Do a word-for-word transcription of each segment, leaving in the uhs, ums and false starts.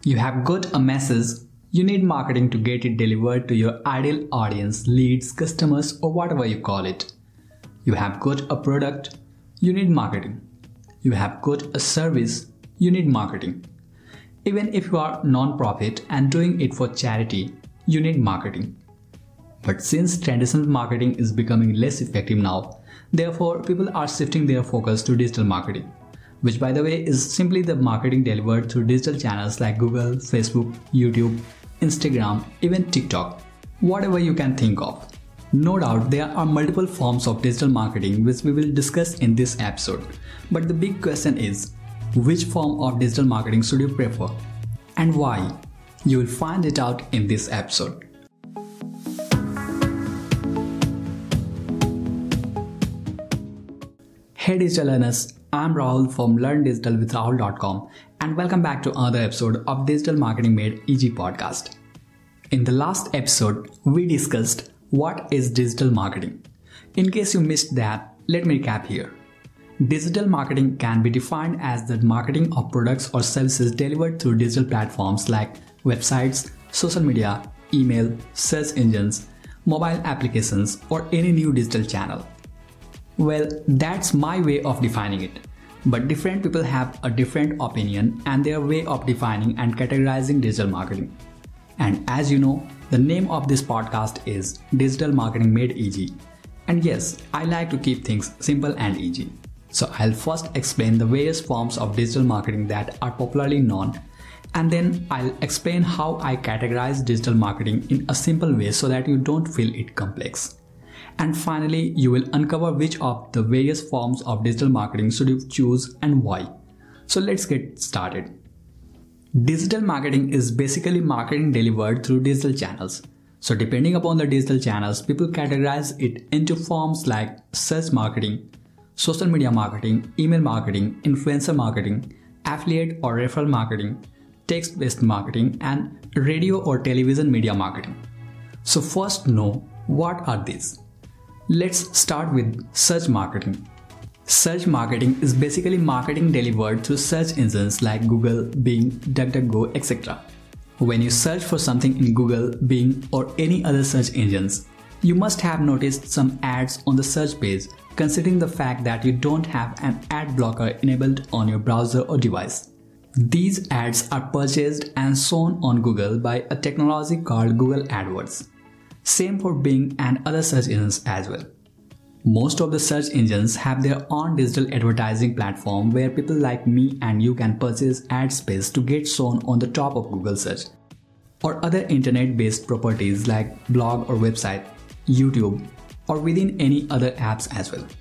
You have got a message, you need marketing to get it delivered to your ideal audience, leads, customers, or whatever you call it. You have got a product, you need marketing. You have got a service, you need marketing. Even if you are non-profit and doing it for charity, you need marketing. But since traditional marketing is becoming less effective now, therefore people are shifting their focus to digital marketing, which by the way is simply the marketing delivered through digital channels like Google, Facebook, YouTube, Instagram, even TikTok, whatever you can think of. No doubt there are multiple forms of digital marketing which we will discuss in this episode, but the big question is, which form of digital marketing should you prefer and why? You will find it out in this episode. Hey digital learners, I'm Rahul from learn digital with rahul dot com and welcome back to another episode of Digital Marketing Made Easy podcast. In the last episode, we discussed what is digital marketing. In case you missed that, let me recap here. Digital marketing can be defined as the marketing of products or services delivered through digital platforms like websites, social media, email, search engines, mobile applications, or any new digital channel. Well, that's my way of defining it. But different people have a different opinion and their way of defining and categorizing digital marketing. And as you know, the name of this podcast is Digital Marketing Made Easy. And yes, I like to keep things simple and easy. So I'll first explain the various forms of digital marketing that are popularly known, and then I'll explain how I categorize digital marketing in a simple way so that you don't feel it complex. And finally, you will uncover which of the various forms of digital marketing should you choose and why. So let's get started. Digital marketing is basically marketing delivered through digital channels. So depending upon the digital channels, people categorize it into forms like search marketing, social media marketing, email marketing, influencer marketing, affiliate or referral marketing, text-based marketing, and radio or television media marketing. So first know, what are these? Let's start with search marketing. Search marketing is basically marketing delivered through search engines like Google, Bing, DuckDuckGo, et cetera. When you search for something in Google, Bing, or any other search engines, you must have noticed some ads on the search page, considering the fact that you don't have an ad blocker enabled on your browser or device. These ads are purchased and shown on Google by a technology called Google AdWords. Same for Bing and other search engines as well. Most of the search engines have their own digital advertising platform where people like me and you can purchase ad space to get shown on the top of Google search, or other internet-based properties like blog or website, YouTube, or within any other apps as well.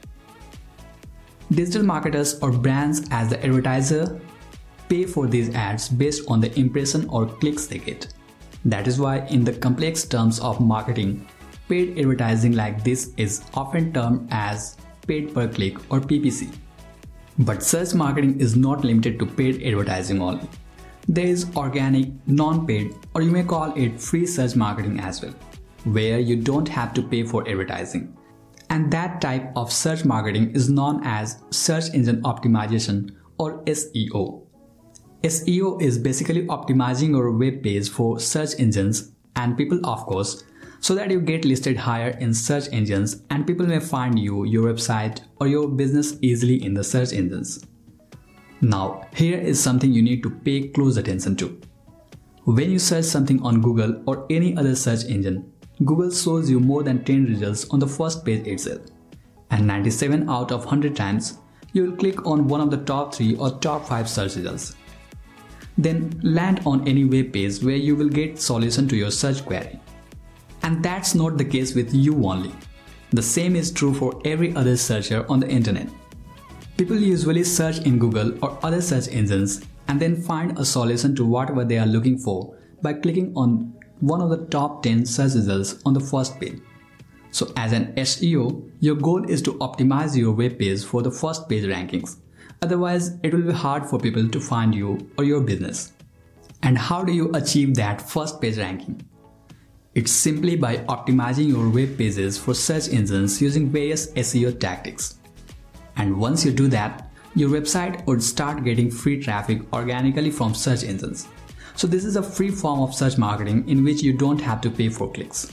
Digital marketers or brands as the advertiser pay for these ads based on the impression or clicks they get. That is why in the complex terms of marketing, paid advertising like this is often termed as paid per click or P P C. But search marketing is not limited to paid advertising only. There is organic, non-paid, or you may call it free search marketing as well, where you don't have to pay for advertising. And that type of search marketing is known as search engine optimization or S E O. S E O is basically optimizing your web page for search engines and people, of course, so that you get listed higher in search engines and people may find you, your website, or your business easily in the search engines. Now, here is something you need to pay close attention to. When you search something on Google or any other search engine, Google shows you more than ten results on the first page itself. And ninety-seven out of one hundred times, you will click on one of the top three or top five search results. Then land on any web page where you will get solution to your search query. And that's not the case with you only. The same is true for every other searcher on the internet. People usually search in Google or other search engines and then find a solution to whatever they are looking for by clicking on one of the top ten search results on the first page. So as an S E O, your goal is to optimize your web page for the first page rankings. Otherwise, it will be hard for people to find you or your business. And how do you achieve that first page ranking? It's simply by optimizing your web pages for search engines using various S E O tactics. And once you do that, your website would start getting free traffic organically from search engines. So this is a free form of search marketing in which you don't have to pay for clicks.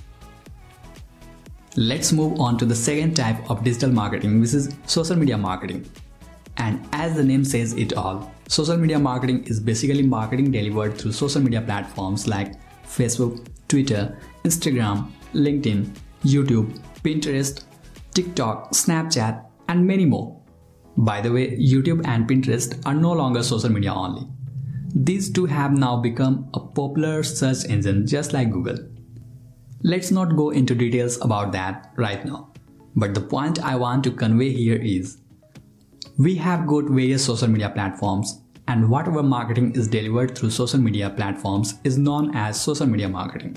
Let's move on to the second type of digital marketing, which is social media marketing. And as the name says it all, social media marketing is basically marketing delivered through social media platforms like Facebook, Twitter, Instagram, LinkedIn, YouTube, Pinterest, TikTok, Snapchat, and many more. By the way, YouTube and Pinterest are no longer social media only. These two have now become a popular search engine just like Google. Let's not go into details about that right now. But the point I want to convey here is, we have got various social media platforms, and whatever marketing is delivered through social media platforms is known as social media marketing.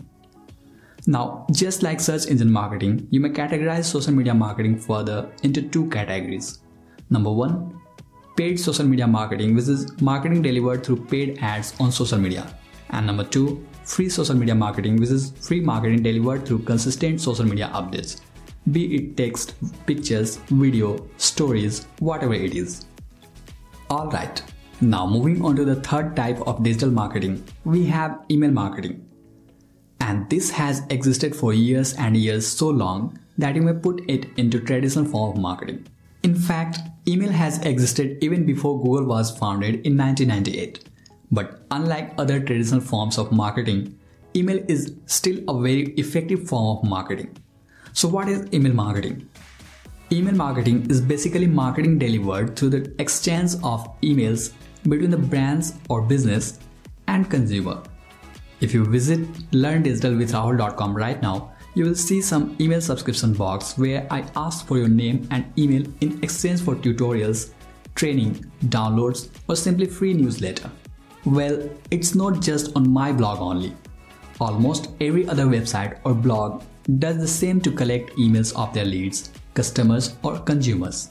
Now, just like search engine marketing, you may categorize social media marketing further into two categories. Number one, paid social media marketing, which is marketing delivered through paid ads on social media. And number two, free social media marketing, which is free marketing delivered through consistent social media updates, be it text, pictures, video, stories, whatever it is. Alright, now moving on to the third type of digital marketing, we have email marketing. And this has existed for years and years, so long that you may put it into traditional form of marketing. In fact, email has existed even before Google was founded in nineteen ninety-eight. But unlike other traditional forms of marketing, email is still a very effective form of marketing. So what is email marketing? Email marketing is basically marketing delivered through the exchange of emails between the brands or business and consumer. If you visit learn digital with rahul dot com right now, you will see some email subscription box where I ask for your name and email in exchange for tutorials, training, downloads, or simply free newsletter. Well, it's not just on my blog only. Almost every other website or blog does the same to collect emails of their leads, customers, or consumers.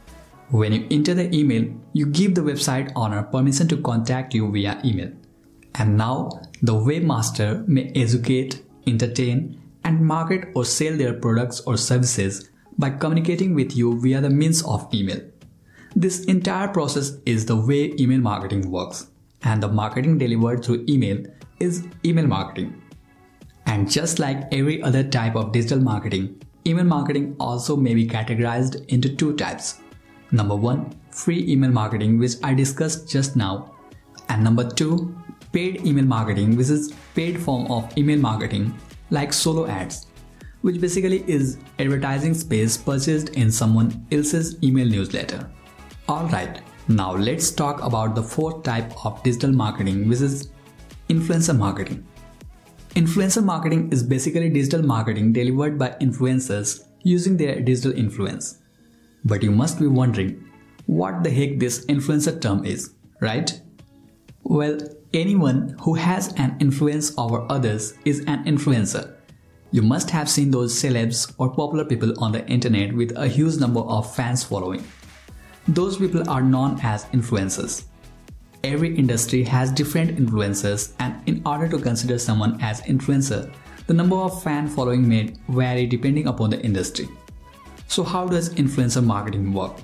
When you enter the email, you give the website owner permission to contact you via email. And now, the webmaster may educate, entertain, and market or sell their products or services by communicating with you via the means of email. This entire process is the way email marketing works, and the marketing delivered through email is email marketing. And just like every other type of digital marketing, email marketing also may be categorized into two types. Number one, free email marketing, which I discussed just now. And number two, paid email marketing, which is paid form of email marketing like solo ads, which basically is advertising space purchased in someone else's email newsletter. Alright, now let's talk about the fourth type of digital marketing, which is influencer marketing. Influencer marketing is basically digital marketing delivered by influencers using their digital influence. But you must be wondering what the heck this influencer term is, right? Well, anyone who has an influence over others is an influencer. You must have seen those celebs or popular people on the internet with a huge number of fans following. Those people are known as influencers. Every industry has different influencers, and in order to consider someone as influencer, the number of fan following may vary depending upon the industry. So how does influencer marketing work?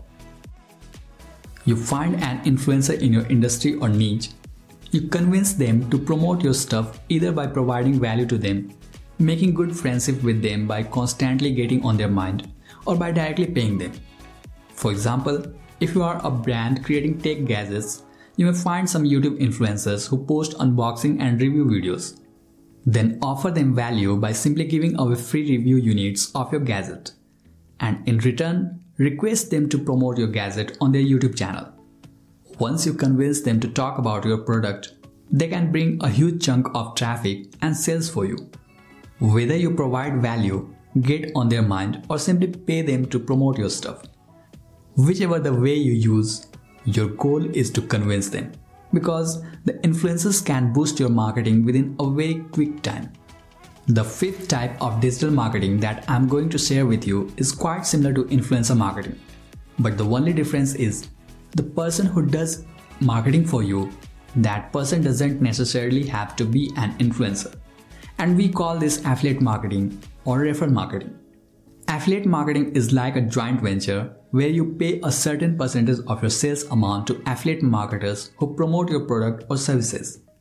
You find an influencer in your industry or niche. You convince them to promote your stuff either by providing value to them, making good friendship with them by constantly getting on their mind, or by directly paying them. For example, if you are a brand creating tech gadgets, you may find some YouTube influencers who post unboxing and review videos. Then offer them value by simply giving away free review units of your gadget. And in return, request them to promote your gadget on their YouTube channel. Once you convince them to talk about your product, they can bring a huge chunk of traffic and sales for you. Whether you provide value, get on their mind, or simply pay them to promote your stuff. Whichever the way you use, your goal is to convince them, because the influencers can boost your marketing within a very quick time. The fifth type of digital marketing that I'm going to share with you is quite similar to influencer marketing. But the only difference is, the person who does marketing for you, that person doesn't necessarily have to be an influencer. And we call this affiliate marketing or referral marketing. Affiliate marketing is like a joint venture where you pay a certain percentage of your sales amount to affiliate marketers who promote your product or services.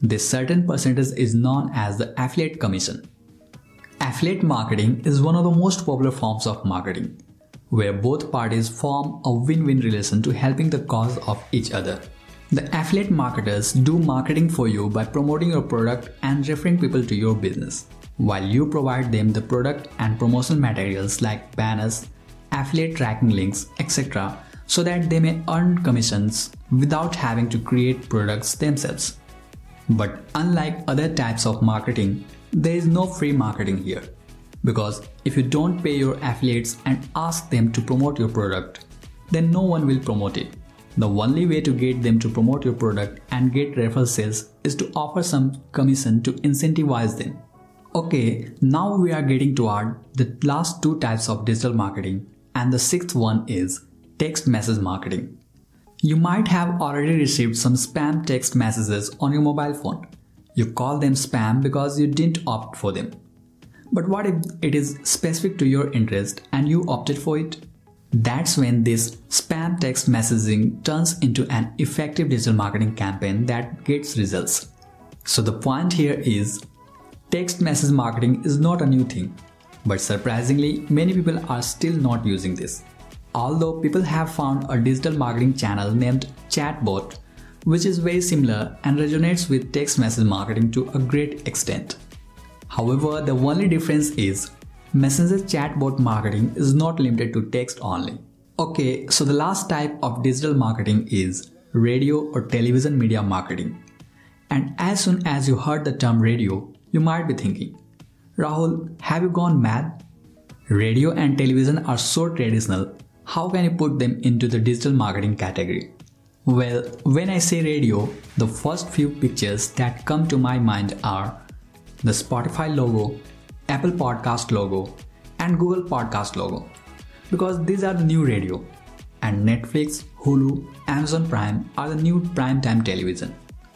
This certain percentage is known as the affiliate commission. Affiliate marketing is one of the most popular forms of marketing, where both parties form a win-win relation to helping the cause of each other. The affiliate marketers do marketing for you by promoting your product and referring people to your business, while you provide them the product and promotional materials like banners, affiliate tracking links, et cetera, so that they may earn commissions without having to create products themselves. But unlike other types of marketing, there is no free marketing here. Because if you don't pay your affiliates and ask them to promote your product, then no one will promote it. The only way to get them to promote your product and get referral sales is to offer some commission to incentivize them. Okay, now we are getting toward the last two types of digital marketing, and the sixth one is text message marketing. You might have already received some spam text messages on your mobile phone. You call them spam because you didn't opt for them. But what if it is specific to your interest and you opted for it? That's when this spam text messaging turns into an effective digital marketing campaign that gets results. So the point here is, text message marketing is not a new thing, but surprisingly many people are still not using this. Although people have found a digital marketing channel named Chatbot, which is very similar and resonates with text message marketing to a great extent. However, the only difference is Messenger chatbot marketing is not limited to text only. Okay, so the last type of digital marketing is radio or television media marketing. And as soon as you heard the term radio, you might be thinking, Rahul, have you gone mad? Radio and television are so traditional, how can you put them into the digital marketing category? Well, when I say radio, the first few pictures that come to my mind are the Spotify logo, Apple Podcast logo, and Google Podcast logo, because these are the new radio, and Netflix, Hulu, Amazon Prime are the new primetime television.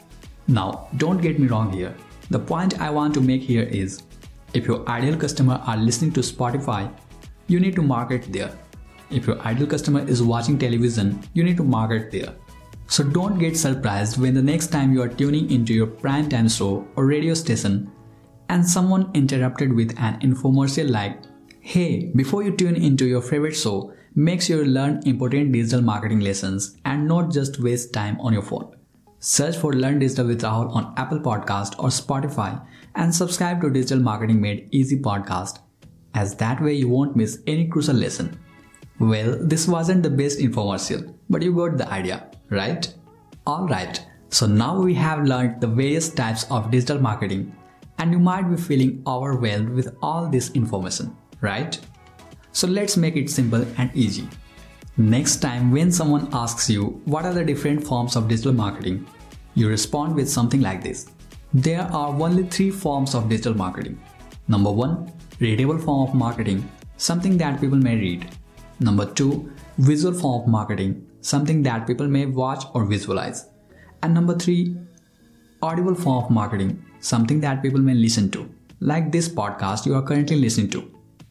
Now, don't get me wrong here. The point I want to make here is, if your ideal customer are listening to Spotify, you need to market there. If your ideal customer is watching television, you need to market there. So don't get surprised when the next time you are tuning into your primetime show or radio station and someone interrupted with an infomercial like, hey, before you tune into your favorite show, make sure you learn important digital marketing lessons and not just waste time on your phone. Search for Learn Digital with Rahul on Apple Podcast or Spotify and subscribe to Digital Marketing Made Easy podcast, as that way you won't miss any crucial lesson. Well, this wasn't the best infomercial, but you got the idea, right? Alright, so now we have learned the various types of digital marketing, and you might be feeling overwhelmed with all this information, right? So let's make it simple and easy. Next time when someone asks you what are the different forms of digital marketing, you respond with something like this. There are only three forms of digital marketing. Number one, readable form of marketing, something that people may read. Number two, visual form of marketing, something that people may watch or visualize. And number three, audible form of marketing, something that people may listen to, like this podcast you are currently listening to.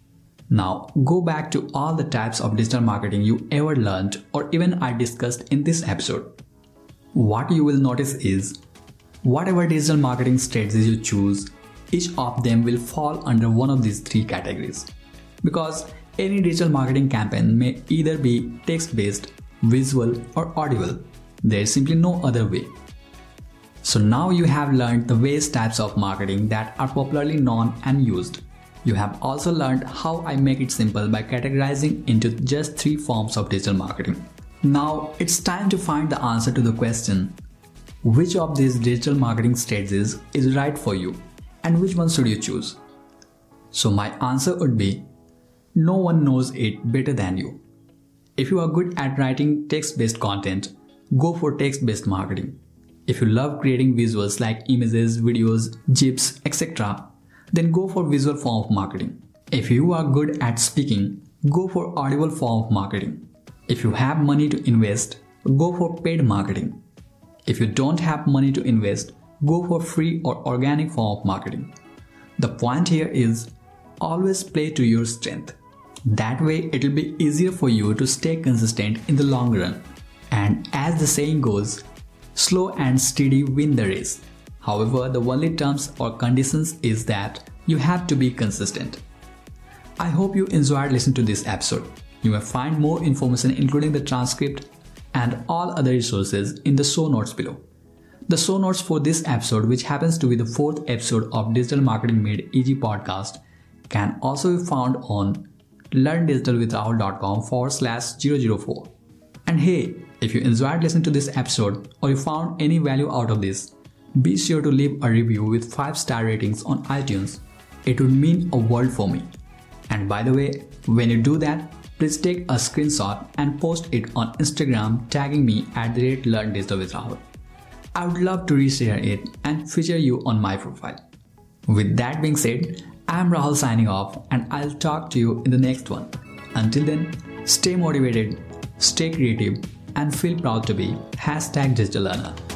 Now, go back to all the types of digital marketing you ever learned or even I discussed in this episode. What you will notice is, whatever digital marketing strategies you choose, each of them will fall under one of these three categories. Because any digital marketing campaign may either be text-based, visual, or audible. There is simply no other way. So now you have learned the various types of marketing that are popularly known and used. You have also learned how I make it simple by categorizing into just three forms of digital marketing. Now it's time to find the answer to the question, which of these digital marketing strategies is right for you and which one should you choose? So my answer would be, no one knows it better than you. If you are good at writing text-based content, go for text-based marketing. If you love creating visuals like images, videos, GIFs, et cetera, then go for visual form of marketing. If you are good at speaking, go for audible form of marketing. If you have money to invest, go for paid marketing. If you don't have money to invest, go for free or organic form of marketing. The point here is, always play to your strength. That way it will be easier for you to stay consistent in the long run. And as the saying goes, slow and steady win the race. However, the only terms or conditions is that you have to be consistent. I hope you enjoyed listening to this episode. You may find more information including the transcript and all other resources in the show notes below. The show notes for this episode, which happens to be the fourth episode of Digital Marketing Made Easy podcast, can also be found on learndigitalwithrahul.com forward slash 004. And hey, if you enjoyed listening to this episode or you found any value out of this, be sure to leave a review with five star ratings on iTunes. It would mean a world for me. And by the way, when you do that, please take a screenshot and post it on Instagram tagging me at the rate Learn Digital with Rahul. I would love to reshare it and feature you on my profile. With that being said, I am Rahul signing off and I'll talk to you in the next one. Until then, stay motivated, stay creative and feel proud to be hashtag digital learner.